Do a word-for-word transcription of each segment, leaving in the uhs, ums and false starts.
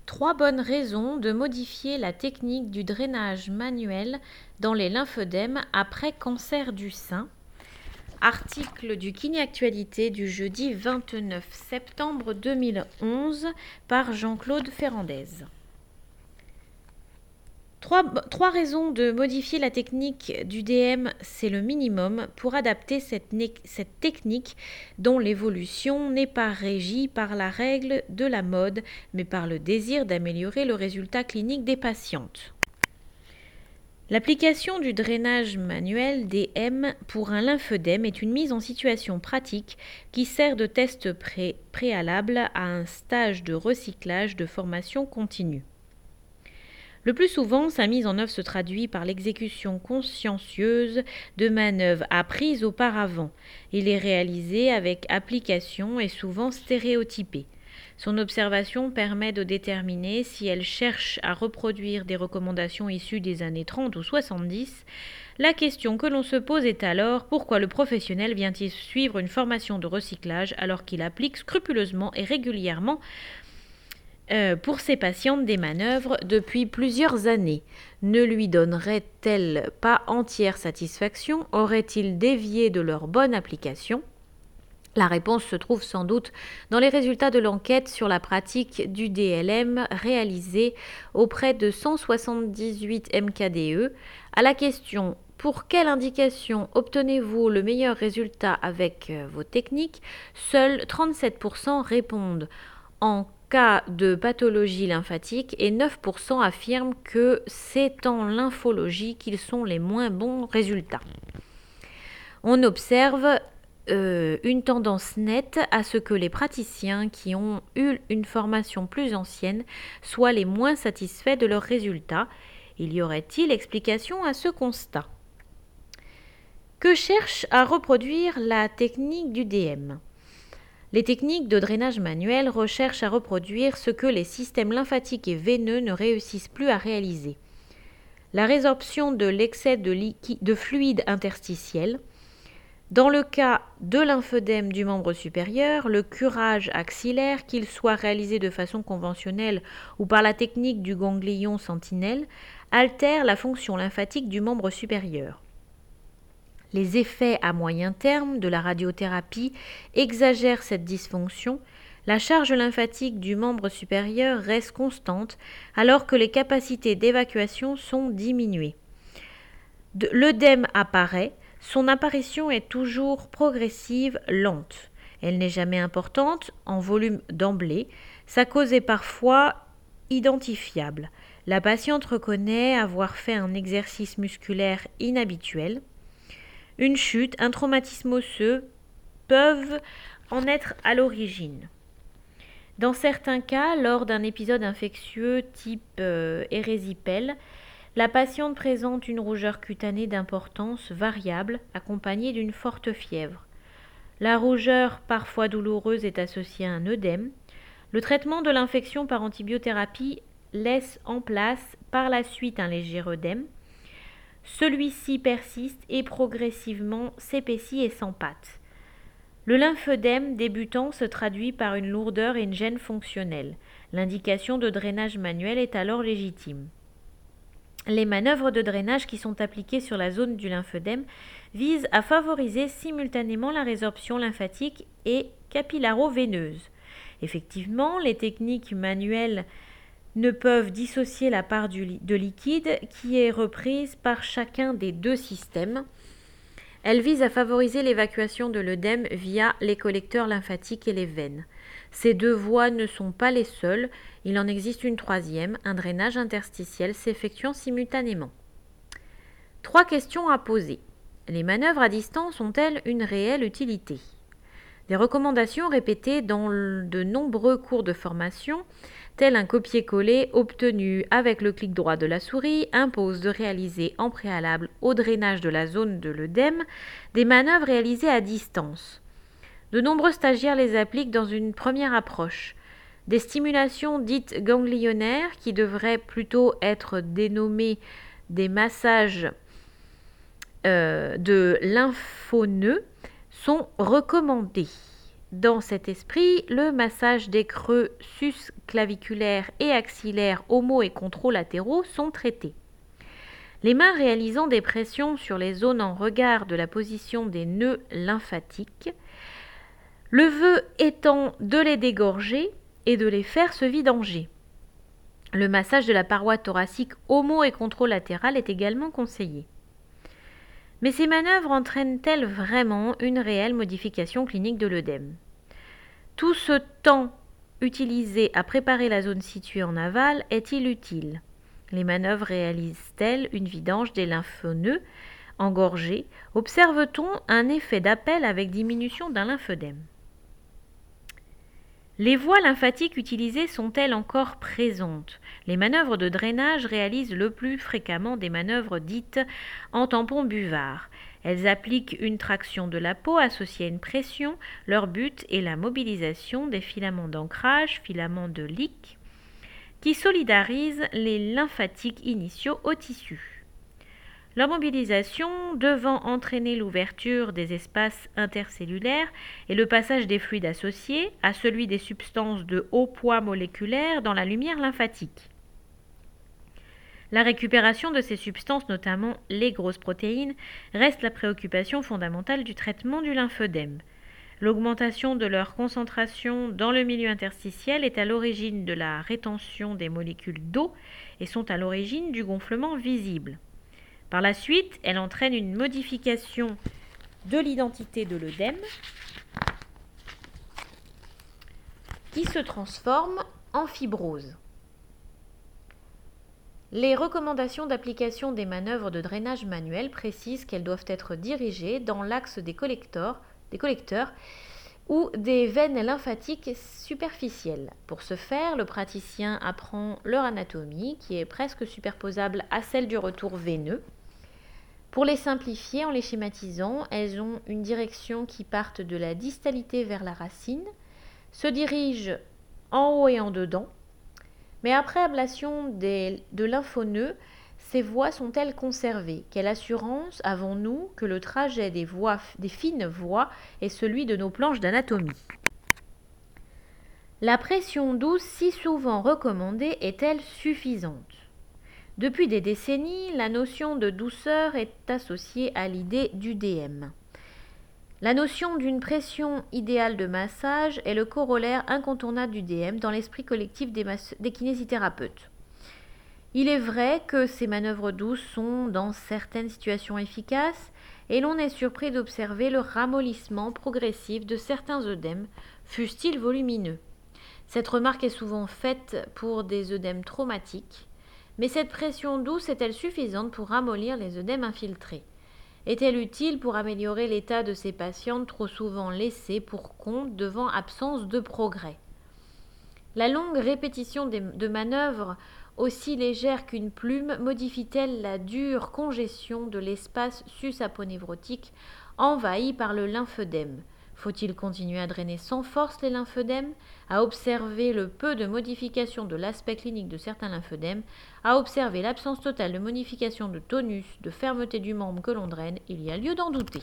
Trois bonnes raisons de modifier la technique du drainage manuel dans les lymphodèmes après cancer du sein. Article du Kiné Actualité du jeudi vingt-neuf septembre deux mille onze par Jean-Claude Ferrandez. Trois, trois raisons de modifier la technique du D M, c'est le minimum pour adapter cette, cette technique dont l'évolution n'est pas régie par la règle de la mode, mais par le désir d'améliorer le résultat clinique des patientes. L'application du drainage manuel D M pour un lymphœdème est une mise en situation pratique qui sert de test pré- préalable à un stage de recyclage de formation continue. Le plus souvent, sa mise en œuvre se traduit par l'exécution consciencieuse de manœuvres apprises auparavant. Il est réalisé avec application et souvent stéréotypé. Son observation permet de déterminer si elle cherche à reproduire des recommandations issues des années trente ou soixante-dix. La question que l'on se pose est alors pourquoi le professionnel vient-il suivre une formation de recyclage alors qu'il applique scrupuleusement et régulièrement Euh, pour ses patientes des manœuvres depuis plusieurs années. Ne lui donnerait-elle pas entière satisfaction? Aurait-il dévié de leur bonne application? La réponse se trouve sans doute dans les résultats de l'enquête sur la pratique du D L M réalisée auprès de cent soixante-dix-huit M K D E. À la question « Pour quelle indication obtenez-vous le meilleur résultat avec euh, vos techniques ?» Seuls trente-sept pour cent répondent en cas de pathologie lymphatique et neuf pour cent affirment que c'est en lymphologie qu'ils sont les moins bons résultats. On observe euh, une tendance nette à ce que les praticiens qui ont eu une formation plus ancienne soient les moins satisfaits de leurs résultats. Il y aurait-il explication à ce constat? Que cherche à reproduire la technique du D M? Les techniques de drainage manuel recherchent à reproduire ce que les systèmes lymphatiques et veineux ne réussissent plus à réaliser. La résorption de l'excès de, liquide, de fluide interstitiel. Dans le cas de lymphœdème du membre supérieur, le curage axillaire, qu'il soit réalisé de façon conventionnelle ou par la technique du ganglion sentinelle, altère la fonction lymphatique du membre supérieur. Les effets à moyen terme de la radiothérapie exagèrent cette dysfonction. La charge lymphatique du membre supérieur reste constante alors que les capacités d'évacuation sont diminuées. L'œdème apparaît, son apparition est toujours progressive, lente. Elle n'est jamais importante en volume d'emblée, sa cause est parfois identifiable. La patiente reconnaît avoir fait un exercice musculaire inhabituel. Une chute, un traumatisme osseux peuvent en être à l'origine. Dans certains cas, lors d'un épisode infectieux type euh, érésipèle, la patiente présente une rougeur cutanée d'importance variable accompagnée d'une forte fièvre. La rougeur, parfois douloureuse, est associée à un œdème. Le traitement de l'infection par antibiothérapie laisse en place par la suite un léger œdème. Celui-ci persiste et progressivement s'épaissit et s'empâte. Le lymphœdème débutant se traduit par une lourdeur et une gêne fonctionnelle. L'indication de drainage manuel est alors légitime. Les manœuvres de drainage qui sont appliquées sur la zone du lymphœdème visent à favoriser simultanément la résorption lymphatique et capillaro-veineuse. Effectivement, les techniques manuelles ne peuvent dissocier la part du, de liquide qui est reprise par chacun des deux systèmes. Elles visent à favoriser l'évacuation de l'œdème via les collecteurs lymphatiques et les veines. Ces deux voies ne sont pas les seules, il en existe une troisième, un drainage interstitiel s'effectuant simultanément. Trois questions à poser. Les manœuvres à distance ont-elles une réelle utilité? Des recommandations répétées dans de nombreux cours de formation, tel un copier-coller obtenu avec le clic droit de la souris, impose de réaliser en préalable au drainage de la zone de l'œdème des manœuvres réalisées à distance. De nombreux stagiaires les appliquent dans une première approche. Des stimulations dites ganglionnaires, qui devraient plutôt être dénommées des massages euh, de lymphoneux, sont recommandées. Dans cet esprit, le massage des creux sus-claviculaires et axillaires homo- et contralatéraux sont traités. Les mains réalisant des pressions sur les zones en regard de la position des nœuds lymphatiques, le vœu étant de les dégorger et de les faire se vidanger. Le massage de la paroi thoracique homo- et contralatérale est également conseillé. Mais ces manœuvres entraînent-elles vraiment une réelle modification clinique de l'œdème ? Tout ce temps utilisé à préparer la zone située en aval est-il utile ? Les manœuvres réalisent-elles une vidange des lymphneux engorgés ? Observe-t-on un effet d'appel avec diminution d'un lymphœdème ? Les voies lymphatiques utilisées sont-elles encore présentes ? Les manœuvres de drainage réalisent le plus fréquemment des manœuvres dites en tampon buvard. Elles appliquent une traction de la peau associée à une pression. Leur but est la mobilisation des filaments d'ancrage, filaments de Lick, qui solidarisent les lymphatiques initiaux au tissu. Leur mobilisation devant entraîner l'ouverture des espaces intercellulaires et le passage des fluides associés à celui des substances de haut poids moléculaire dans la lumière lymphatique. La récupération de ces substances, notamment les grosses protéines, reste la préoccupation fondamentale du traitement du lymphœdème. L'augmentation de leur concentration dans le milieu interstitiel est à l'origine de la rétention des molécules d'eau et sont à l'origine du gonflement visible. Par la suite, elle entraîne une modification de l'identité de l'œdème qui se transforme en fibrose. Les recommandations d'application des manœuvres de drainage manuel précisent qu'elles doivent être dirigées dans l'axe des collecteurs, des collecteurs ou des veines lymphatiques superficielles. Pour ce faire, le praticien apprend leur anatomie qui est presque superposable à celle du retour veineux. Pour les simplifier en les schématisant, elles ont une direction qui part de la distalité vers la racine, se dirige en haut et en dedans, mais après ablation des, de lymphoneux, ces voies sont-elles conservées ? Quelle assurance avons-nous que le trajet des, voies, des fines voies est celui de nos planches d'anatomie ? La pression douce, si souvent recommandée, est-elle suffisante ? Depuis des décennies, la notion de douceur est associée à l'idée d'U D M. La notion d'une pression idéale de massage est le corollaire incontournable du D M dans l'esprit collectif des, des kinésithérapeutes. Il est vrai que ces manœuvres douces sont dans certaines situations efficaces et l'on est surpris d'observer le ramollissement progressif de certains œdèmes, fussent-ils volumineux. Cette remarque est souvent faite pour des œdèmes traumatiques. Mais cette pression douce est-elle suffisante pour ramollir les œdèmes infiltrés ? Est-elle utile pour améliorer l'état de ces patientes trop souvent laissées pour compte devant absence de progrès ? La longue répétition de manœuvres aussi légères qu'une plume modifie-t-elle la dure congestion de l'espace sus-aponévrotique envahi par le lymphœdème ? Faut-il continuer à drainer sans force les lymphœdèmes, à observer le peu de modification de l'aspect clinique de certains lymphœdèmes, à observer l'absence totale de modification de tonus, de fermeté du membre que l'on draine? Il y a lieu d'en douter.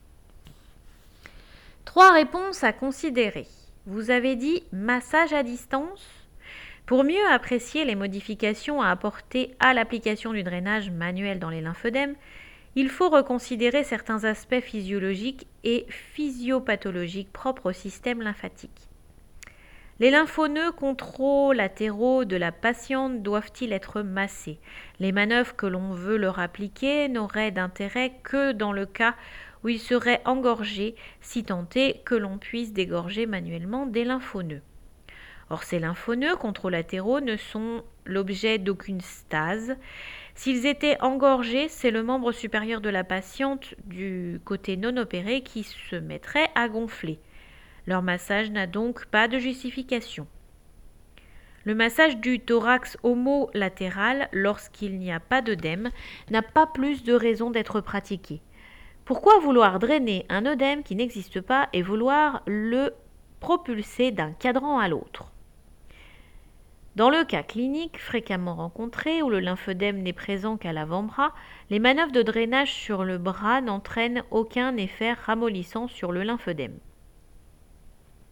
Trois réponses à considérer. Vous avez dit massage à distance. Pour mieux apprécier les modifications à apporter à l'application du drainage manuel dans les lymphœdèmes, il faut reconsidérer certains aspects physiologiques et physiopathologiques propres au système lymphatique. Les lymphoneux contralatéraux de la patiente doivent-ils être massés ? Les manœuvres que l'on veut leur appliquer n'auraient d'intérêt que dans le cas où ils seraient engorgés, si tant est que l'on puisse dégorger manuellement des lymphoneux. Or, ces lymphoneux contralatéraux ne sont l'objet d'aucune stase. S'ils étaient engorgés, c'est le membre supérieur de la patiente du côté non opéré qui se mettrait à gonfler. Leur massage n'a donc pas de justification. Le massage du thorax homolatéral, lorsqu'il n'y a pas d'œdème, n'a pas plus de raison d'être pratiqué. Pourquoi vouloir drainer un œdème qui n'existe pas et vouloir le propulser d'un cadran à l'autre ? Dans le cas clinique fréquemment rencontré où le lymphœdème n'est présent qu'à l'avant-bras, les manœuvres de drainage sur le bras n'entraînent aucun effet ramollissant sur le lymphœdème.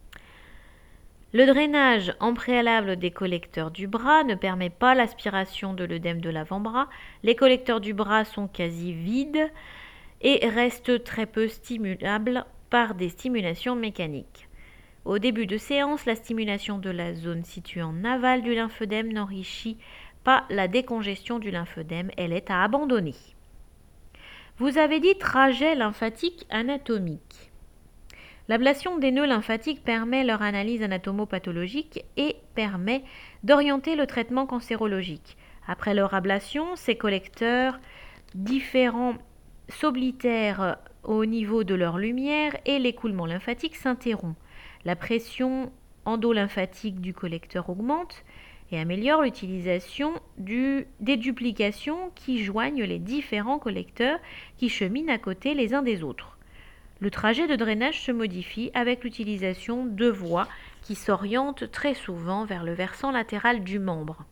Le drainage en préalable des collecteurs du bras ne permet pas l'aspiration de l'œdème de l'avant-bras. Les collecteurs du bras sont quasi vides et restent très peu stimulables par des stimulations mécaniques. Au début de séance, la stimulation de la zone située en aval du lymphœdème n'enrichit pas la décongestion du lymphœdème, elle est à abandonner. Vous avez dit trajet lymphatique anatomique. L'ablation des nœuds lymphatiques permet leur analyse anatomopathologique et permet d'orienter le traitement cancérologique. Après leur ablation, ces collecteurs différents s'oblitèrent au niveau de leur lumière et l'écoulement lymphatique s'interrompt. La pression endolymphatique du collecteur augmente et améliore l'utilisation du, des duplications qui joignent les différents collecteurs qui cheminent à côté les uns des autres. Le trajet de drainage se modifie avec l'utilisation de voies qui s'orientent très souvent vers le versant latéral du membre.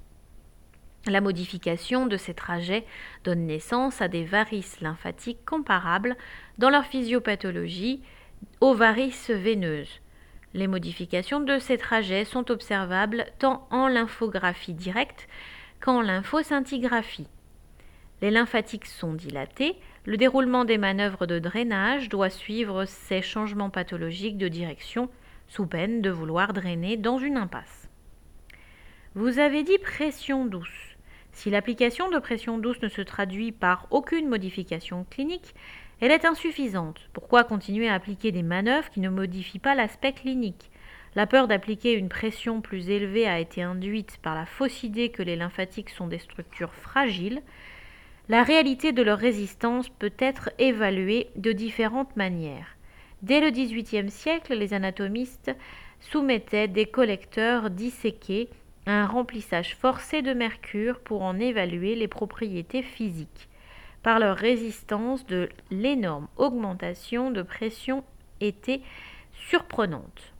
La modification de ces trajets donne naissance à des varices lymphatiques comparables dans leur physiopathologie aux varices veineuses. Les modifications de ces trajets sont observables tant en lymphographie directe qu'en lymphoscintigraphie. Les lymphatiques sont dilatés. Le déroulement des manœuvres de drainage doit suivre ces changements pathologiques de direction sous peine de vouloir drainer dans une impasse. Vous avez dit pression douce. Si l'application de pression douce ne se traduit par aucune modification clinique, elle est insuffisante. Pourquoi continuer à appliquer des manœuvres qui ne modifient pas l'aspect clinique ? La peur d'appliquer une pression plus élevée a été induite par la fausse idée que les lymphatiques sont des structures fragiles. La réalité de leur résistance peut être évaluée de différentes manières. Dès le dix-huitième siècle, les anatomistes soumettaient des collecteurs disséqués à un remplissage forcé de mercure pour en évaluer les propriétés physiques. Par leur résistance, de l'énorme augmentation de pression était surprenante.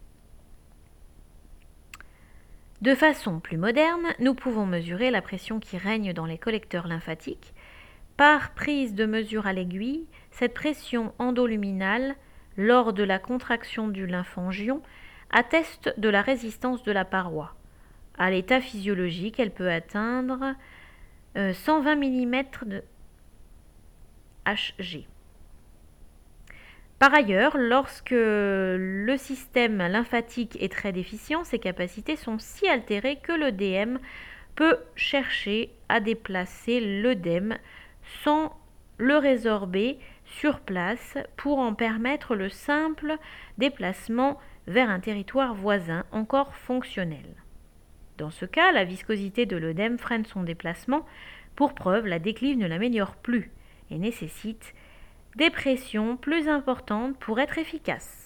De façon plus moderne, nous pouvons mesurer la pression qui règne dans les collecteurs lymphatiques. Par prise de mesure à l'aiguille, cette pression endoluminale, lors de la contraction du lymphangion, atteste de la résistance de la paroi. À l'état physiologique, elle peut atteindre euh, cent vingt millimètres de Hg. Par ailleurs, lorsque le système lymphatique est très déficient, ses capacités sont si altérées que le D M peut chercher à déplacer l'œdème sans le résorber sur place pour en permettre le simple déplacement vers un territoire voisin encore fonctionnel. Dans ce cas, la viscosité de l'œdème freine son déplacement. Pour preuve, la déclive ne l'améliore plus et nécessite des pressions plus importantes pour être efficace.